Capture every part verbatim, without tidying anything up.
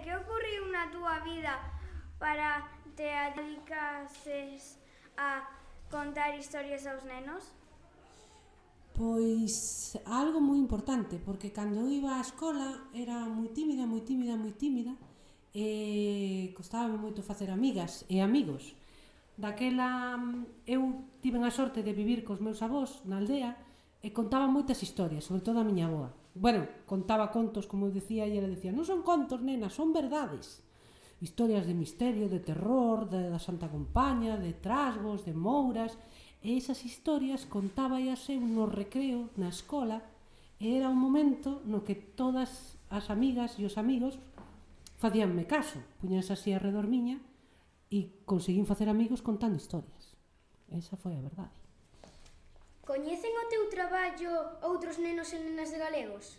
que ocurriu na túa vida para te dedicases a contar historias aos nenos? Pois algo moi importante, porque cando eu iba á escola era moi tímida, moi tímida, moi tímida e costábame moito facer amigas e amigos. Daquela eu tiven a sorte de vivir cos meus avós na aldea e contaba moitas historias, sobre todo a miña avoa. Bueno, contaba contos, como eu decía, e ela decía, non son contos, nena, son verdades. Historias de misterio, de terror, de, da Santa Compaña, de trasgos, de mouras. E esas historias contábaias eu no recreo, na escola, e era un momento no que todas as amigas e os amigos facíanme caso, puñanse así arredor miña e conseguín facer amigos contando historias. Esa foi a verdade. Coñecen o teu traballo outros nenos e nenas de galegos?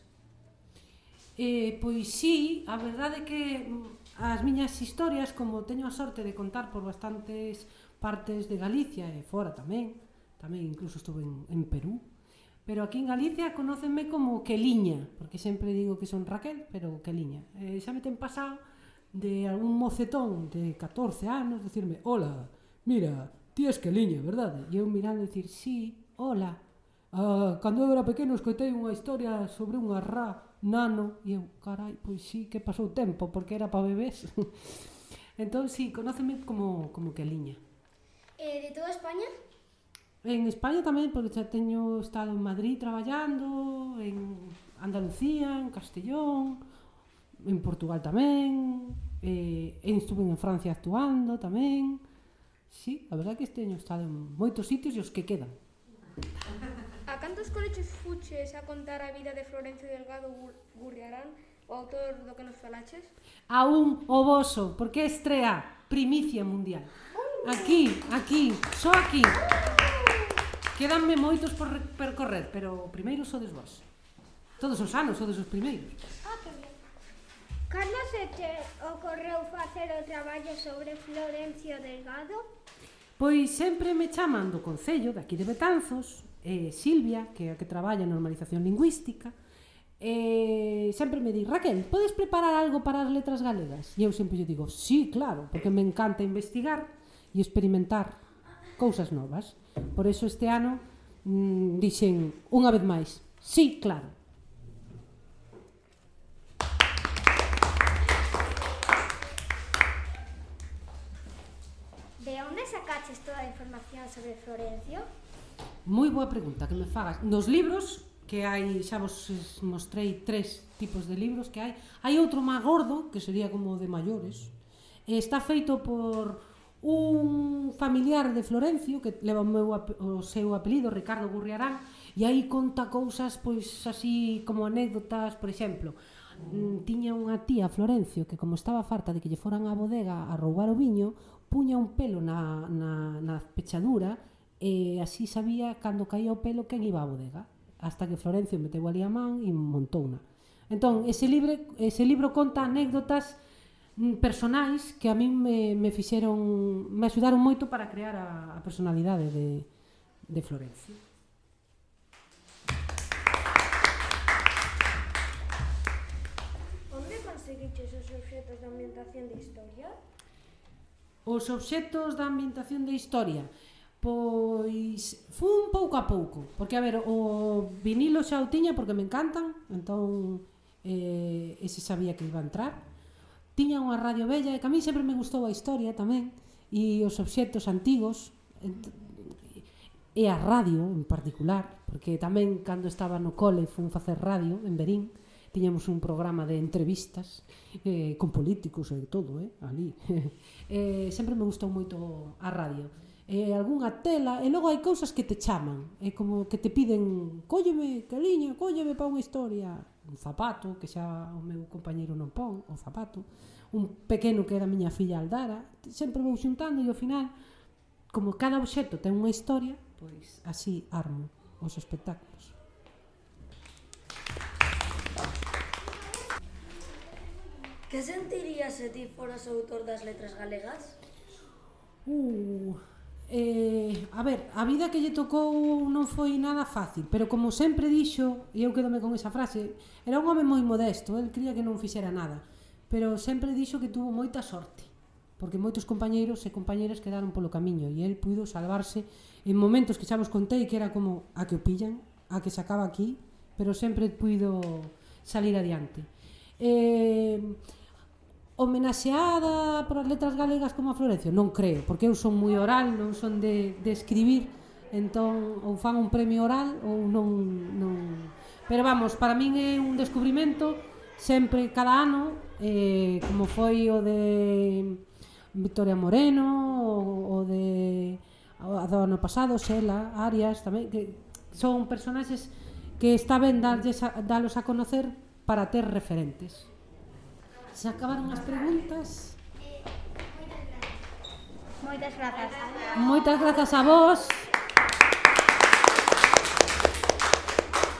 Eh, pois sí, a verdade é que as miñas historias, como teño a sorte de contar por bastantes partes de Galicia e fora tamén, tamén incluso estuve en, en Perú, pero aquí en Galicia conócenme como Queliña, porque sempre digo que son Raquel, pero Queliña. Eh, xa me ten pasado de algún mocetón de catorce anos decirme, hola, mira, ti es Queliña, verdade? E eu mirando e dicir, sí, hola. Ah, cando eu era pequeno escoitei unha historia sobre unha rá nano e eu, carai, pois sí, que pasou tempo, porque era para bebés. Entón, sí, conócenme como, como Queliña. E de toda España? En España tamén, porque xa teño estado en Madrid traballando, en Andalucía, en Castellón, en Portugal tamén, e, e estuve en Francia actuando tamén. Sí, a verdade que teño estado en moitos sitios e os que quedan. A cantos colexios fuches a contar a vida de Florencio Delgado Gurriarán, o autor do que nos falaches? A un o voso, porque é estrea, primicia mundial. Aquí, aquí, só aquí. Quedanme moitos por percorrer, pero primeiro sodes vos. Todos os anos sodes os primeiros. Ah, que bien. Cando se te ocorreu facer o traballo sobre Florencio Delgado? Pois sempre me chaman do Concello, de aquí de Betanzos, eh, Silvia, que é a que traballa en normalización lingüística, e sempre me di, Raquel, podes preparar algo para as letras galegas? E eu sempre lle digo, sí, claro, porque me encanta investigar e experimentar cousas novas. Por eso este ano mmm, dixen unha vez máis, sí, claro. De onde sacaches toda a información sobre Florencio? Moi boa pregunta que me fagas. Nos libros, que hai, xa vos mostrei tres tipos de libros que hai, hai outro máis gordo, que sería como de maiores, e está feito por un familiar de Florencio que leva o, meu, o seu apelido, Ricardo Gurriarán, e aí conta cousas pois así como anécdotas, por exemplo, tiña unha tía Florencio que como estaba farta de que lle foran á bodega a roubar o viño, puña un pelo na, na, na pechadura e así sabía cando caía o pelo quen iba á bodega, hasta que Florencio meteu ali a man e montouna. Entón, ese, libre, ese libro conta anécdotas personais que a min me, me fixeron, me axudaron moito para crear a, a personalidade de, de Florencio. Onde conseguiches os obxetos de ambientación de historia? Os obxetos da ambientación de historia, pois fun pouco a pouco, porque a ver, o vinilo xa o tiña porque me encantan, entón eh, ese sabía que iba a entrar. Tiña unha radio bella e que a mí sempre me gustou a historia tamén e os obxetos antigos e a radio en particular, porque tamén cando estaba no cole fun facer radio en Verín, tiñamos un programa de entrevistas eh, con políticos e todo, eh, ali. eh, sempre me gustou moito a radio. Eh, algunha tela, e logo hai cousas que te chaman, é como que te piden, cólleme, Queliña, cólleme para unha historia. Un zapato, que xa o meu compañeiro non pon, o zapato, un pequeno que era a miña filla Aldara, sempre vou xuntando e ao final, como cada obxeto ten unha historia, pois así armo os espectáculos. Que sentirías se ti foras o autor das letras galegas? Uh, eh, a ver, a vida que lle tocou non foi nada fácil, pero como sempre dixo, e eu quedome con esa frase, era un home moi modesto, el cría que non fixera nada, pero sempre dixo que tuvo moita sorte, porque moitos compañeiros e compañeras quedaron polo camiño e el puido salvarse en momentos que xa vos contei que era como a que o pillan, a que se acaba aquí, pero sempre puido salir adiante. Eh, homenaxeada por as letras galegas como a Florencio? Non creo, porque eu son moi oral, non son de, de escribir, entón ou fan un premio oral ou non, non... Pero vamos, para min é un descubrimento sempre, cada ano, eh, como foi o de Victoria Moreno, o, o de o do ano pasado, Xela, Arias, tamén, que son personaxes que está ben darlles a, dalos a conocer para ter referentes. Se acabaron as preguntas. Moitas grazas. Moitas grazas a vos.